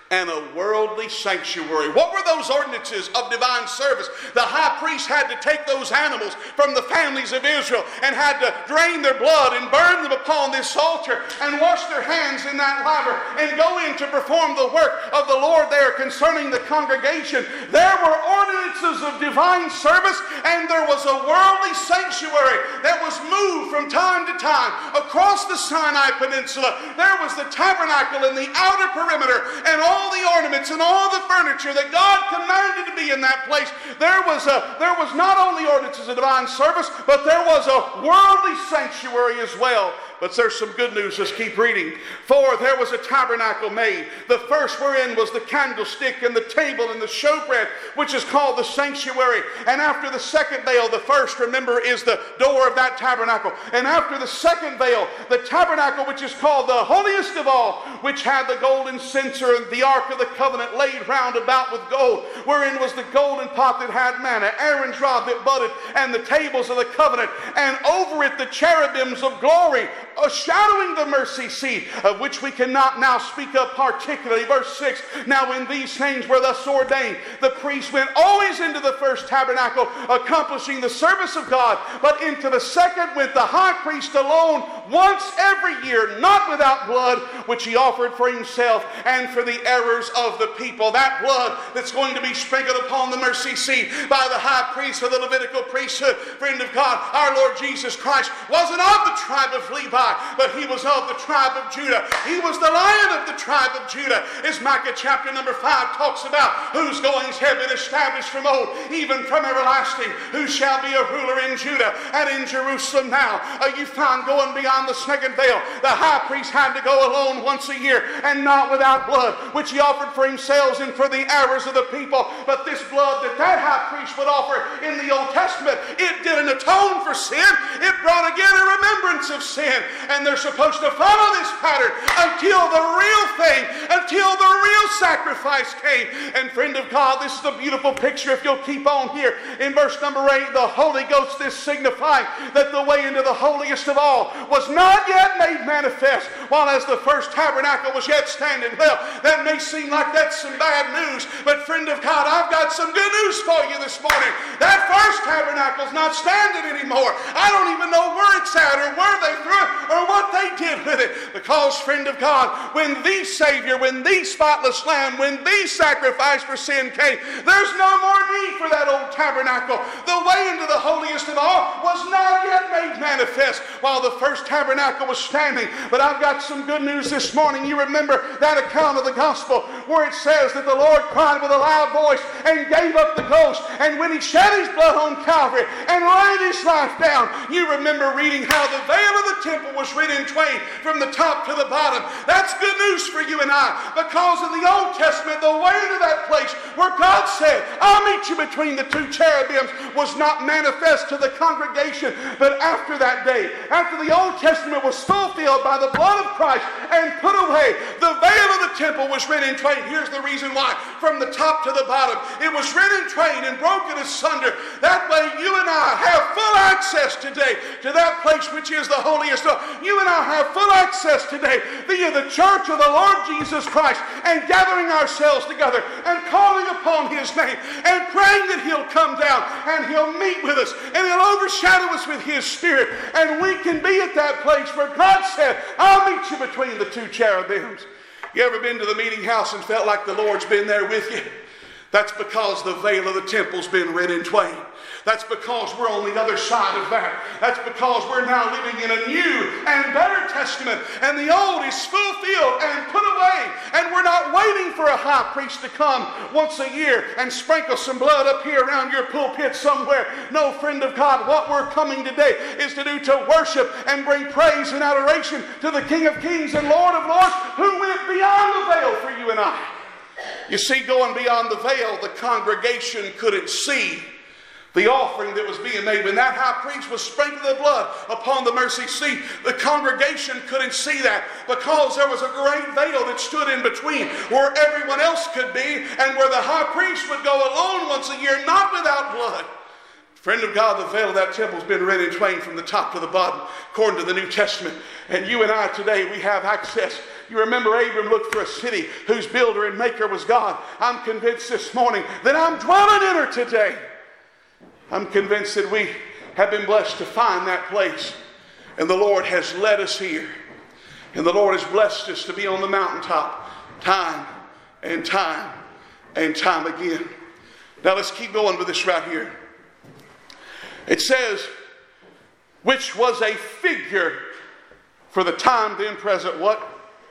S1: and a worldly sanctuary. What were those ordinances of divine service? The high priest had to take those animals from the families of Israel and had to drain their blood and burn them upon this altar and wash their hands in that laver and go in to perform the work of the Lord there concerning the congregation. There were ordinances of divine service, and there was a worldly sanctuary that was moved from time to time across the Sinai Peninsula. There was the tabernacle in the outer perimeter and all all the ornaments and all the furniture that God commanded to be in that place. There was a, there was not only ordinances of divine service, but there was a worldly sanctuary as well. But there's some good news. Let's keep reading. For there was a tabernacle made, the first wherein was the candlestick and the table and the showbread, which is called the sanctuary. And after the second veil, the first, remember, is the door of that tabernacle. And after the second veil, the tabernacle, which is called the holiest of all, which had the golden censer and the ark of the covenant laid round about with gold, wherein was the golden pot that had manna, Aaron's rod that budded, and the tables of the covenant, and over it the cherubims of glory, shadowing the mercy seat, of which we cannot now speak of particularly. Verse six, now when these things were thus ordained, the priest went always into the first tabernacle, accomplishing the service of God, but into the second went the high priest alone, once every year, not without blood, which he offered for himself and for the errors of the people. That blood that's going to be sprinkled upon the mercy seat by the high priest of the Levitical priesthood, friend of God, our Lord Jesus Christ, wasn't of the tribe of Levi, but he was of the tribe of Judah. He was the Lion of the tribe of Judah, as Micah chapter number five talks about, whose goings have been established from old, even from everlasting, who shall be a ruler in Judah and in Jerusalem. Now uh, you find going beyond the second veil, the high priest had to go alone once a year, and not without blood, which he offered for himself and for the errors of the people. But this blood that that high priest would offer in the Old Testament, it didn't atone for sin. It brought again a remembrance of sin. And they're supposed to follow this pattern until the real thing, until the real sacrifice came. And friend of God, this is a beautiful picture. If you'll keep on here in verse number eight, the Holy Ghost is signifying that the way into the holiest of all was not yet made manifest, while as the first tabernacle was yet standing. Well, that may seem like that's some bad news, but friend of God, I've got some good news for you this morning. That first tabernacle's not standing anymore. I don't even know where it's at or where they threw it or what they did with it. Because, friend of God, when the Savior, when the spotless Lamb, when the sacrifice for sin came, there's no more need for that old tabernacle. The way into the holiest of all was not yet made manifest while the first tabernacle was standing. But I've got some good news this morning. You remember that account of the gospel where it says that the Lord cried with a loud voice and gave up the ghost. And when he shed his blood on Calvary and laid his life down, you remember reading how the veil of the temple was rent in twain from the top to the bottom. That's good news for you and I, because in the Old Testament, the way to that place where God said, I'll meet you between the two cherubims, was not manifest to the congregation. But after that day, after the Old Testament was fulfilled by the blood of Christ and put away, the veil of the temple was rent in twain. Here's the reason why. From the top to the bottom, it was rent in twain and broken asunder. That way you and I have full access today to that place which is the holiest. You and I have full access today via the church of the Lord Jesus Christ, and gathering ourselves together and calling upon his name and praying that he'll come down and he'll meet with us and he'll overshadow us with his Spirit, and we can be at that place where God said, I'll meet you between the two cherubims. You ever been to the meeting house and felt like the Lord's been there with you? That's because the veil of the temple's been rent in twain. That's because we're on the other side of that. That's because we're now living in a new and better testament, and the old is fulfilled and put away, and we're not waiting for a high priest to come once a year and sprinkle some blood up here around your pulpit somewhere. No, friend of God, what we're coming today is to do to worship and bring praise and adoration to the King of Kings and Lord of Lords, who went beyond the veil for you and I. You see, going beyond the veil, the congregation couldn't see the offering that was being made. When that high priest was sprinkling the blood upon the mercy seat, the congregation couldn't see that, because there was a great veil that stood in between where everyone else could be and where the high priest would go alone once a year, not without blood. Friend of God, the veil of that temple has been rent in twain from the top to the bottom, according to the New Testament. And you and I today, we have access You remember Abram looked for a city whose builder and maker was God. I'm convinced this morning that I'm dwelling in her today. I'm convinced that we have been blessed to find that place. And the Lord has led us here. And the Lord has blessed us to be on the mountaintop time and time and time again. Now let's keep going with this right here. It says, which was a figure for the time then present. What?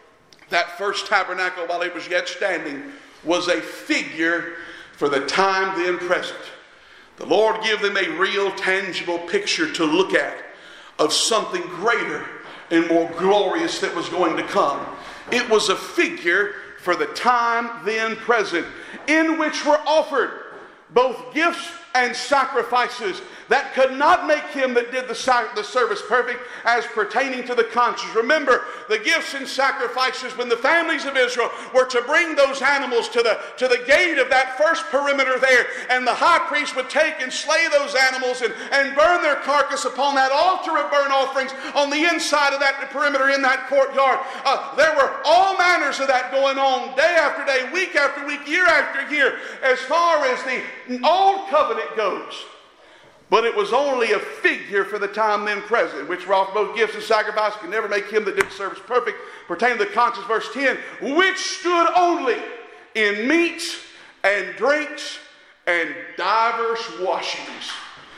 S1: That first tabernacle while it was yet standing was a figure for the time then present. The Lord gave them a real tangible picture to look at of something greater and more glorious that was going to come. It was a figure for the time then present, in which were offered both gifts and sacrifices that could not make him that did the, the service perfect as pertaining to the conscience. Remember, the gifts and sacrifices when the families of Israel were to bring those animals to the, to the gate of that first perimeter there, and the high priest would take and slay those animals and, and burn their carcass upon that altar of burnt offerings on the inside of that perimeter in that courtyard. Uh, there were all manners of that going on day after day, week after week, year after year, as far as the old covenant goes. But it was only a figure for the time then present, which were offered both gifts and sacrifices, could never make him that did the service perfect, pertaining to the conscience, verse ten, which stood only in meats and drinks and divers washings.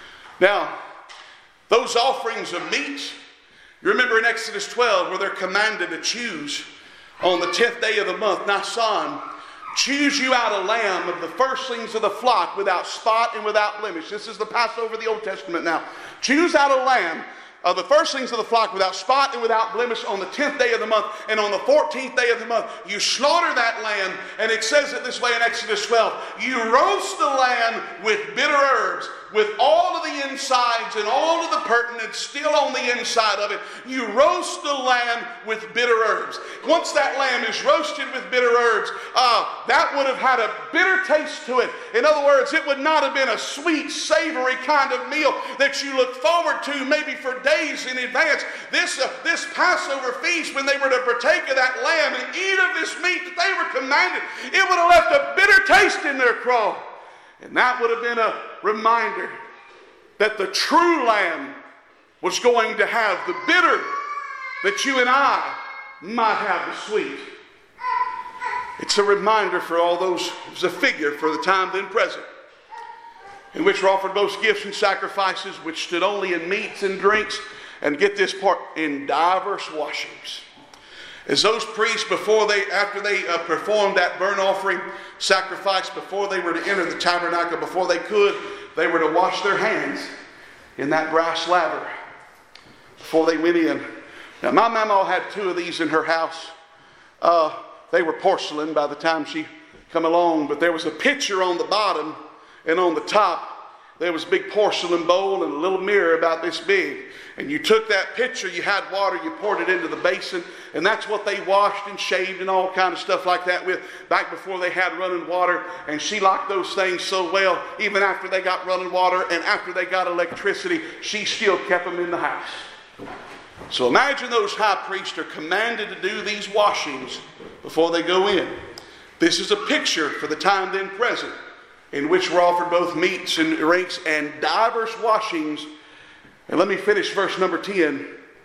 S1: Now, those offerings of meats, you remember in Exodus twelve where they're commanded to choose on the tenth day of the month, Nisan, choose you out a lamb of the firstlings of the flock without spot and without blemish. This is the Passover of the Old Testament now. Choose out a lamb of the firstlings of the flock without spot and without blemish on the tenth day of the month. And on the fourteenth day of the month, you slaughter that lamb. And it says it this way in Exodus twelve. You roast the lamb with bitter herbs, with all of the insides and all of the pertinence still on the inside of it. You roast the lamb with bitter herbs. Once that lamb is roasted with bitter herbs, uh, that would have had a bitter taste to it. In other words, it would not have been a sweet, savory kind of meal that you look forward to maybe for days in advance. This, uh, this Passover feast, when they were to partake of that lamb and eat of this meat that they were commanded, it would have left a bitter taste in their craw. And that would have been a reminder that the true lamb was going to have the bitter that you and I might have the sweet. It's a reminder for all those, it was a figure for the time then present, in which were offered both gifts and sacrifices, which stood only in meats and drinks, and get this part, in divers washings. As those priests, before they, after they uh, performed that burnt offering sacrifice, before they were to enter the tabernacle, before they could, they were to wash their hands in that brass laver before they went in. Now, my mama had two of these in her house. Uh, they were porcelain by the time she come along, but there was a pitcher on the bottom, and on the top there was a big porcelain bowl and a little mirror about this big. And you took that pitcher, you had water, you poured it into the basin, and that's what they washed and shaved and all kind of stuff like that with back before they had running water. And she liked those things so well, even after they got running water and after they got electricity, she still kept them in the house. So imagine those high priests are commanded to do these washings before they go in. This is a picture for the time then present, in which were offered both meats and drinks and divers washings. And let me finish verse number ten.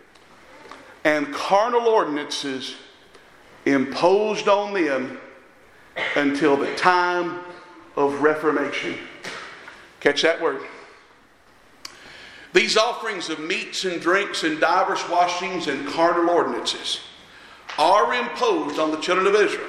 S1: And carnal ordinances imposed on them until the time of reformation. Catch that word. These offerings of meats and drinks and divers washings and carnal ordinances are imposed on the children of Israel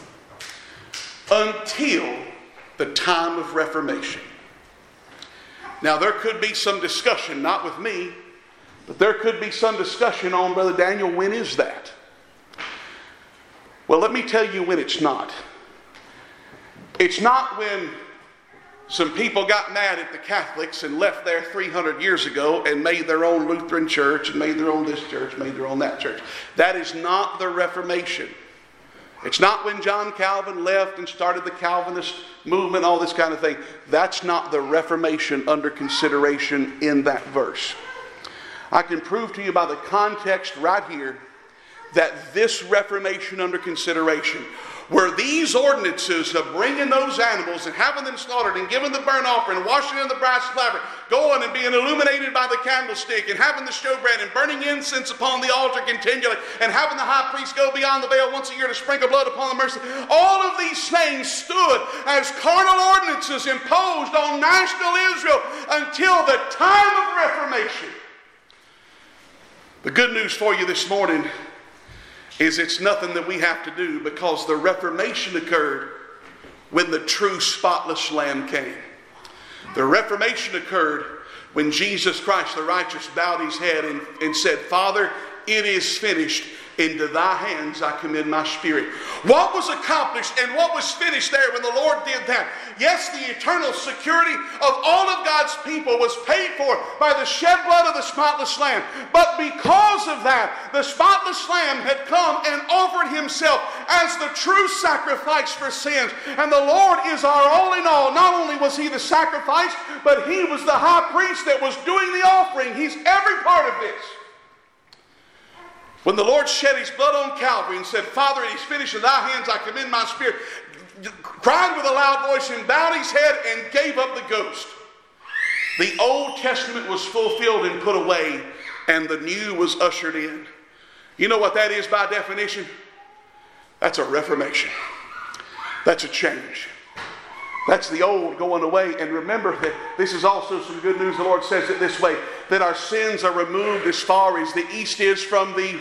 S1: until the time of reformation. Now, there could be some discussion, not with me, but there could be some discussion on, Brother Daniel, when is that? Well, let me tell you when it's not. It's not when some people got mad at the Catholics and left there three hundred years ago and made their own Lutheran church and made their own this church, made their own that church. That is not the Reformation. It's not when John Calvin left and started the Calvinist movement, all this kind of thing. That's not the Reformation under consideration in that verse. I can prove to you by the context right here that this Reformation under consideration, where these ordinances of bringing those animals and having them slaughtered and giving the burnt offering and washing in the brass laver, going and being illuminated by the candlestick and having the showbread and burning incense upon the altar continually and having the high priest go beyond the veil once a year to sprinkle blood upon the mercy, all of these things stood as carnal ordinances imposed on national Israel until the time of Reformation. The good news for you this morning is it's nothing that we have to do, because the Reformation occurred when the true spotless Lamb came. The Reformation occurred when Jesus Christ the righteous bowed his head and, and said, Father, it is finished. Into thy hands I commend my spirit. What was accomplished and what was finished there when the Lord did that? Yes, the eternal security of all of God's people was paid for by the shed blood of the spotless Lamb. But because of that, the spotless Lamb had come and offered himself as the true sacrifice for sins. And the Lord is our all in all. Not only was he the sacrifice, but he was the high priest that was doing the offering. He's every part of this. When the Lord shed his blood on Calvary and said, Father, it is finished, in thy hands I commend my spirit, cried with a loud voice and bowed his head and gave up the ghost. The Old Testament was fulfilled and put away, and the new was ushered in. You know what that is by definition? That's a reformation. That's a change. That's the old going away. And remember that this is also some good news. The Lord says it this way, that our sins are removed as far as the east is from the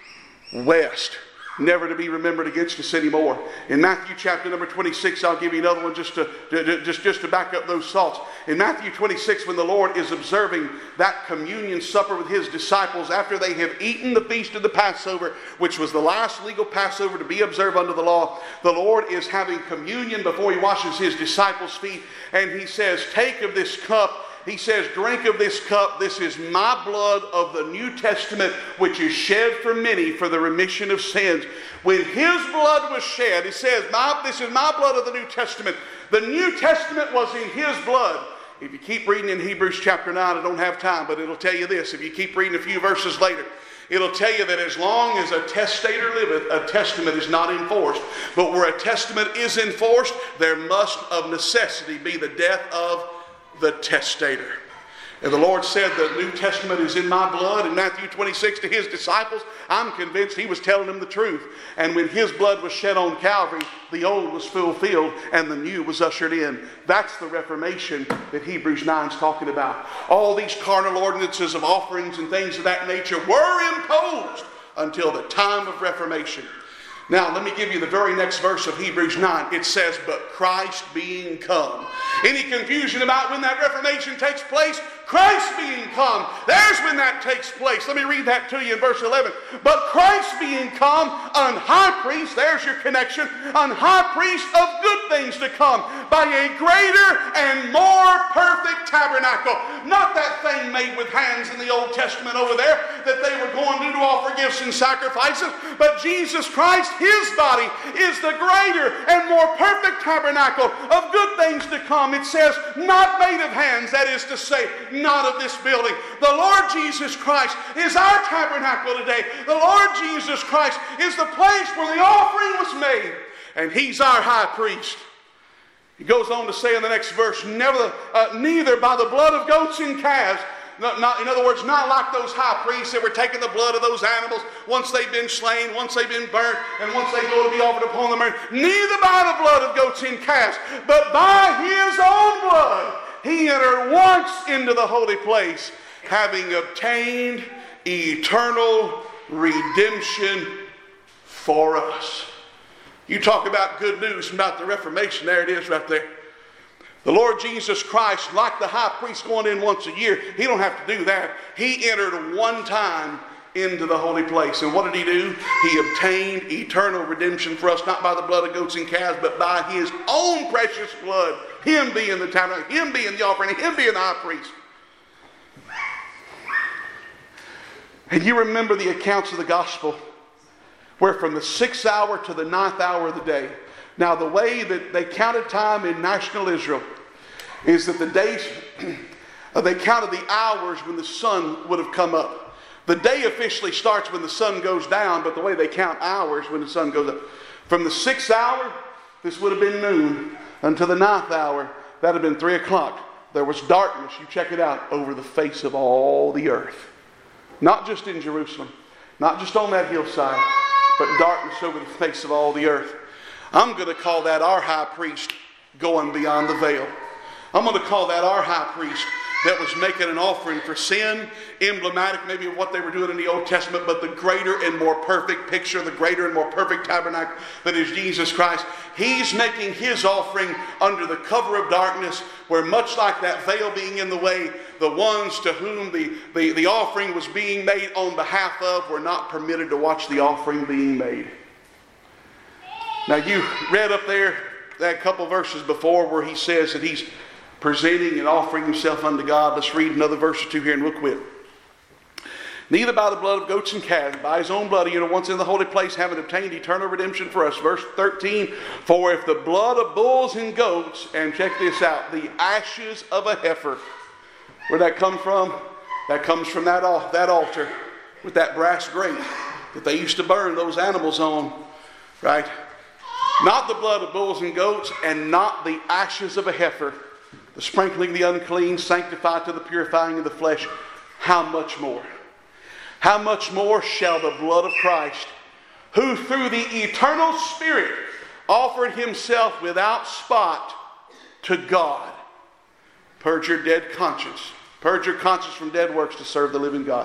S1: west, never to be remembered against us anymore. In Matthew chapter number twenty-six, I'll give you another one just to, just, just to back up those thoughts. In Matthew twenty-six, when the Lord is observing that communion supper with his disciples after they have eaten the feast of the Passover, which was the last legal Passover to be observed under the law, the Lord is having communion before he washes his disciples' feet, and he says, take of this cup. He says, drink of this cup. This is my blood of the New Testament, which is shed for many for the remission of sins. When his blood was shed, it says, my, this is my blood of the New Testament. The New Testament was in his blood. If you keep reading in Hebrews chapter nine, I don't have time, but it'll tell you this. If you keep reading a few verses later, it'll tell you that as long as a testator liveth, a testament is not enforced. But where a testament is enforced, there must of necessity be the death of the testator. And the Lord said the New Testament is in my blood in Matthew twenty-six to his disciples. I'm convinced he was telling them the truth. And when his blood was shed on Calvary, the old was fulfilled and the new was ushered in. That's the Reformation that Hebrews nine is talking about. All these carnal ordinances of offerings and things of that nature were imposed until the time of Reformation. Now, let me give you the very next verse of Hebrews nine. It says, but Christ being come. Any confusion about when that Reformation takes place? Christ being come. There's when that takes place. Let me read that to you in verse eleven. But Christ being come, an high priest, there's your connection, an high priest of good things to come, by a greater and more perfect tabernacle. Not that thing made with hands in the Old Testament over there that they were going to do to offer gifts and sacrifices, but Jesus Christ, his body, is the greater and more perfect tabernacle of good things to come. It says, not made of hands, that is to say, not of this building. The Lord Jesus Christ is our tabernacle today. The Lord Jesus Christ is the place where the offering was made, and he's our high priest. He goes on to say in the next verse, never, uh, neither by the blood of goats and calves. Not, not, in other words, not like those high priests that were taking the blood of those animals once they've been slain, once they've been burnt, and once they go to be offered upon the mercy. Neither by the blood of goats and calves, but by his own blood he entered once into the holy place, having obtained eternal redemption for us. You talk about good news about the Reformation. There it is right there. The Lord Jesus Christ, like the high priest going in once a year, he don't have to do that. He entered one time into the holy place. And what did he do? He obtained eternal redemption for us, not by the blood of goats and calves, but by his own precious blood. Him being the tabernacle, him being the offering, him being the high priest. And you remember the accounts of the gospel, where from the sixth hour to the ninth hour of the day. Now, the way that they counted time in national Israel is that the days, they counted the hours when the sun would have come up. The day officially starts when the sun goes down, but the way they count hours when the sun goes up. From the sixth hour, this would have been noon, until the ninth hour, that would have been three o'clock. There was darkness, you check it out, over the face of all the earth. Not just in Jerusalem, not just on that hillside, but darkness over the face of all the earth. I'm going to call that our high priest going beyond the veil. I'm going to call that our high priest that was making an offering for sin, emblematic maybe of what they were doing in the Old Testament, but the greater and more perfect picture, the greater and more perfect tabernacle that is Jesus Christ. He's making his offering under the cover of darkness, where much like that veil being in the way, the ones to whom the, the, the offering was being made on behalf of were not permitted to watch the offering being made. Now you read up there that couple verses before where he says that he's presenting and offering himself unto God. Let's read another verse or two here and we'll quit. Neither by the blood of goats and calves, by his own blood he entered once in the holy place, having obtained eternal redemption for us. Verse thirteen, for if the blood of bulls and goats, and check this out, the ashes of a heifer. Where'd that come from? That comes from that, that altar with that brass grate that they used to burn those animals on. Right? Not the blood of bulls and goats, and not the ashes of a heifer. The sprinkling the unclean, sanctified to the purifying of the flesh. How much more? How much more shall the blood of Christ, who through the eternal Spirit offered himself without spot to God, purge your dead conscience. Purge your conscience from dead works to serve the living God.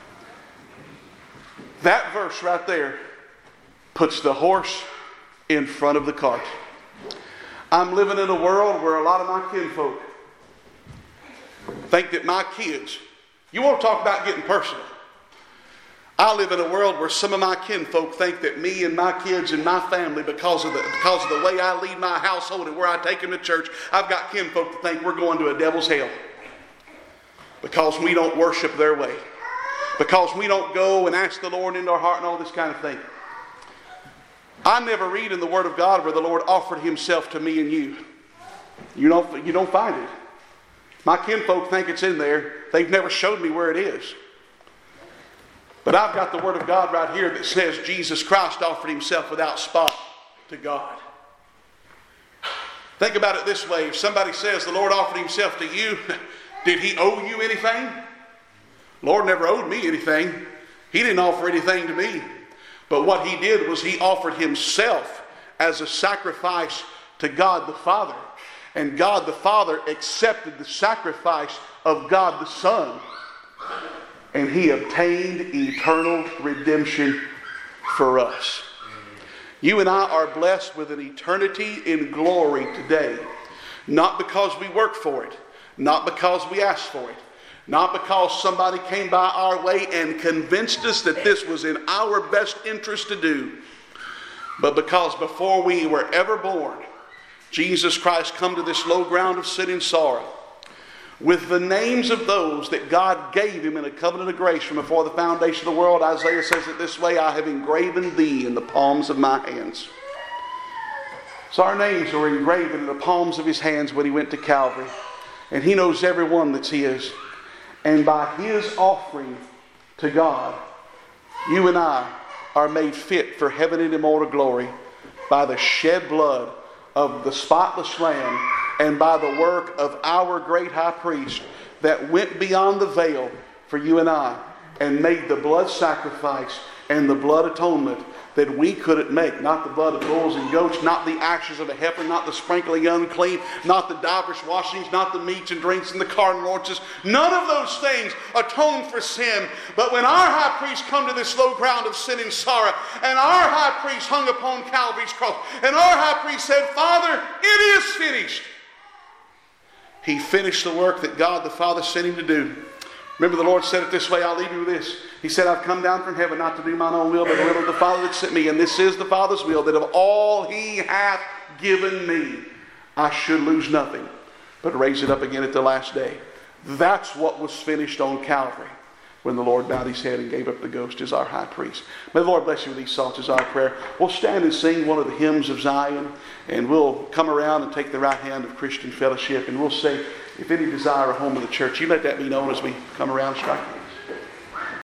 S1: That verse right there puts the horse in front of the cart. I'm living in a world where a lot of my kinfolk think that my kids, you want to talk about getting personal. I live in a world where some of my kinfolk think that me and my kids and my family, because of the because of the way I lead my household and where I take them to church, I've got kinfolk that think we're going to a devil's hell because we don't worship their way, because we don't go and ask the Lord into our heart and all this kind of thing. I never read in the Word of God where the Lord offered himself to me and you. You don't, you don't find it. My kinfolk think it's in there. They've never showed me where it is. But I've got the Word of God right here that says Jesus Christ offered himself without spot to God. Think about it this way. If somebody says the Lord offered himself to you, did he owe you anything? The Lord never owed me anything. He didn't offer anything to me. But what he did was he offered himself as a sacrifice to God the Father. And God the Father accepted the sacrifice of God the Son. And he obtained eternal redemption for us. You and I are blessed with an eternity in glory today. Not because we work for it. Not because we asked for it. Not because somebody came by our way and convinced us that this was in our best interest to do. But because before we were ever born, Jesus Christ come to this low ground of sin and sorrow with the names of those that God gave him in a covenant of grace from before the foundation of the world. Isaiah says it this way, I have engraven thee in the palms of my hands. So our names are engraven in the palms of his hands when he went to Calvary. And he knows every one that's his. And by his offering to God, you and I are made fit for heaven and immortal glory by the shed blood of the spotless Lamb and by the work of our great high priest that went beyond the veil for you and I and made the blood sacrifice and the blood atonement that we couldn't make. Not the blood of bulls and goats, not the ashes of a heifer, not the sprinkling unclean, not the divers washings, not the meats and drinks and the cardinal ordinances. None of those things atone for sin. But when our high priest come to this low ground of sin and sorrow, and our high priest hung upon Calvary's cross, and our high priest said, Father, it is finished. He finished the work that God the Father sent him to do. Remember, the Lord said it this way, I'll leave you with this. He said, I've come down from heaven not to do mine own will, but the will of the Father that sent me. And this is the Father's will, that of all he hath given me, I should lose nothing, but raise it up again at the last day. That's what was finished on Calvary when the Lord bowed his head and gave up the ghost as our high priest. May the Lord bless you with these thoughts as our prayer. We'll stand and sing one of the hymns of Zion, and we'll come around and take the right hand of Christian fellowship, and we'll say, if any desire a home in the church, you let that be known as we come around and strike.